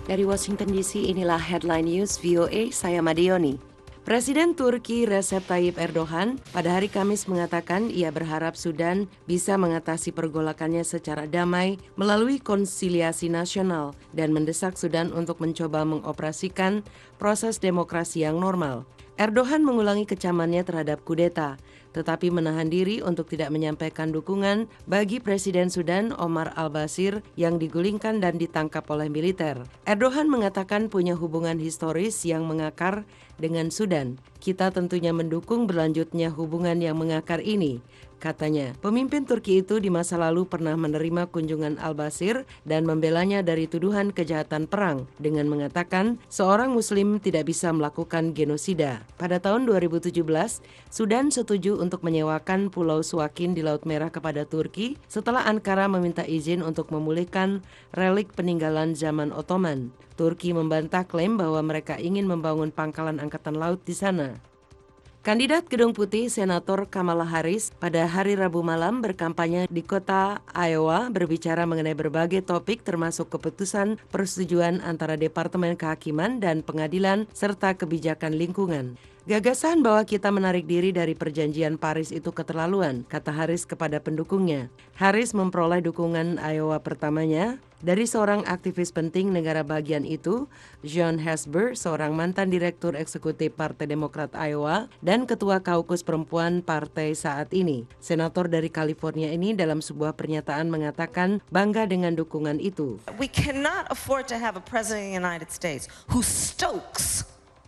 Dari Washington DC, inilah Headline News VOA, saya Madioni. Presiden Turki Recep Tayyip Erdogan pada hari Kamis mengatakan ia berharap Sudan bisa mengatasi pergolakannya secara damai melalui konsiliasi nasional dan mendesak Sudan untuk mencoba mengoperasikan proses demokrasi yang normal. Erdogan mengulangi kecamannya terhadap kudeta, tetapi menahan diri untuk tidak menyampaikan dukungan bagi Presiden Sudan Omar al-Bashir yang digulingkan dan ditangkap oleh militer. Erdogan mengatakan punya hubungan historis yang mengakar dengan Sudan. Kita tentunya mendukung berlanjutnya hubungan yang mengakar ini, katanya. Pemimpin Turki itu di masa lalu pernah menerima kunjungan al-Bashir dan membelanya dari tuduhan kejahatan perang dengan mengatakan seorang muslim tidak bisa melakukan genosida. Pada tahun 2017, Sudan setuju untuk menyewakan Pulau Suakin di Laut Merah kepada Turki setelah Ankara meminta izin untuk memulihkan relik peninggalan zaman Ottoman. Turki membantah klaim bahwa mereka ingin membangun pangkalan angkatan laut di sana. Kandidat Gedung Putih Senator Kamala Harris pada hari Rabu malam berkampanye di kota Iowa berbicara mengenai berbagai topik termasuk keputusan persetujuan antara Departemen Kehakiman dan Pengadilan serta kebijakan lingkungan. Gagasan bahwa kita menarik diri dari perjanjian Paris itu keterlaluan, kata Harris kepada pendukungnya. Harris memperoleh dukungan Iowa pertamanya dari seorang aktivis penting negara bagian itu, John Hasber, seorang mantan direktur eksekutif Partai Demokrat Iowa dan ketua kaukus perempuan partai saat ini. Senator dari California ini dalam sebuah pernyataan mengatakan bangga dengan dukungan itu. We cannot afford to have a president of the United States who stokes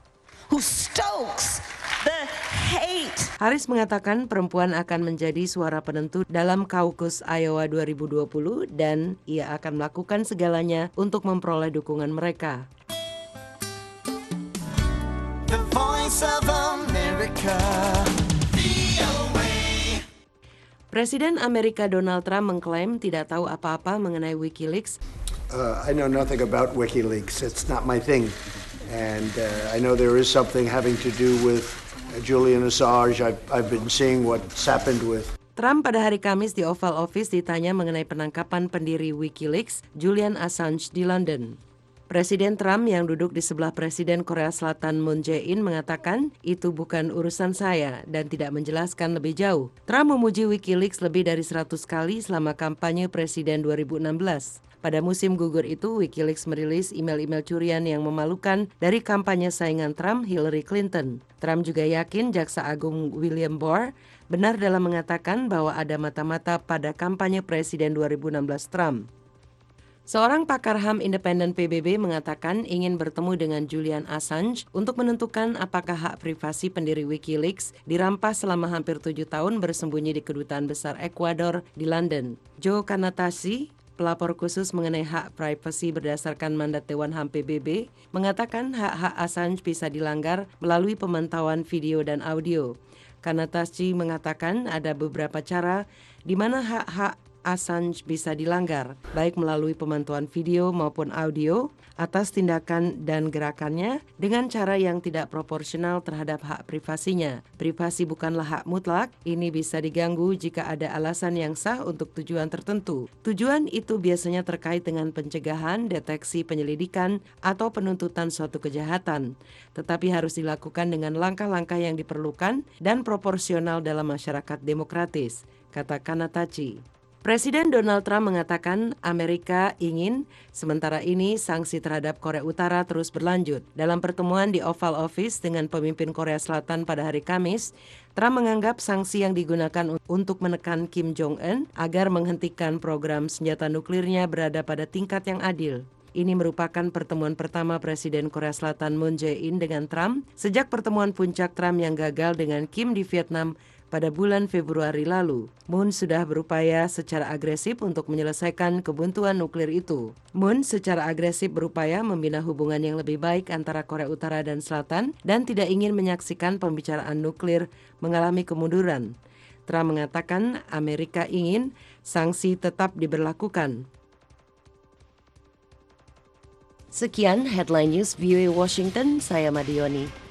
the hate. Harris mengatakan perempuan akan menjadi suara penentu dalam kaukus Iowa 2020 dan ia akan melakukan segalanya untuk memperoleh dukungan mereka. The Voice of America. Presiden Amerika Donald Trump mengklaim tidak tahu apa-apa mengenai WikiLeaks. I know nothing about WikiLeaks. It's not my thing. And I know there is something having to do with Julian Assange. I've been seeing what's happened with. Trump pada hari Kamis di Oval Office ditanya mengenai penangkapan pendiri WikiLeaks, Julian Assange di London. Presiden Trump yang duduk di sebelah Presiden Korea Selatan Moon Jae-in mengatakan itu bukan urusan saya dan tidak menjelaskan lebih jauh. Trump memuji WikiLeaks lebih dari 100 kali selama kampanye Presiden 2016. Pada musim gugur itu, WikiLeaks merilis email-email curian yang memalukan dari kampanye saingan Trump, Hillary Clinton. Trump juga yakin Jaksa Agung William Barr benar dalam mengatakan bahwa ada mata-mata pada kampanye Presiden 2016 Trump. Seorang pakar HAM independen PBB mengatakan ingin bertemu dengan Julian Assange untuk menentukan apakah hak privasi pendiri WikiLeaks dirampas selama hampir 7 tahun bersembunyi di Kedutaan Besar Ekuador di London. Joe Kanatasi, pelapor khusus mengenai hak privasi berdasarkan mandat Dewan HAM PBB, mengatakan hak-hak Assange bisa dilanggar melalui pemantauan video dan audio. Kanatasi mengatakan ada beberapa cara di mana hak-hak Assange bisa dilanggar, baik melalui pemantauan video maupun audio atas tindakan dan gerakannya dengan cara yang tidak proporsional terhadap hak privasinya. Privasi bukanlah hak mutlak, ini bisa diganggu jika ada alasan yang sah untuk tujuan tertentu. Tujuan itu biasanya terkait dengan pencegahan, deteksi penyelidikan, atau penuntutan suatu kejahatan, tetapi harus dilakukan dengan langkah-langkah yang diperlukan dan proporsional dalam masyarakat demokratis, kata Kanatachi. Presiden Donald Trump mengatakan Amerika ingin sementara ini sanksi terhadap Korea Utara terus berlanjut. Dalam pertemuan di Oval Office dengan pemimpin Korea Selatan pada hari Kamis, Trump menganggap sanksi yang digunakan untuk menekan Kim Jong-un agar menghentikan program senjata nuklirnya berada pada tingkat yang adil. Ini merupakan pertemuan pertama Presiden Korea Selatan Moon Jae-in dengan Trump sejak pertemuan puncak Trump yang gagal dengan Kim di Vietnam pada bulan Februari lalu. Moon sudah berupaya secara agresif untuk menyelesaikan kebuntuan nuklir itu. Moon secara agresif berupaya membina hubungan yang lebih baik antara Korea Utara dan Selatan dan tidak ingin menyaksikan pembicaraan nuklir mengalami kemunduran. Trump mengatakan Amerika ingin sanksi tetap diberlakukan. Sekian Headline News VOA Washington, saya Madioni.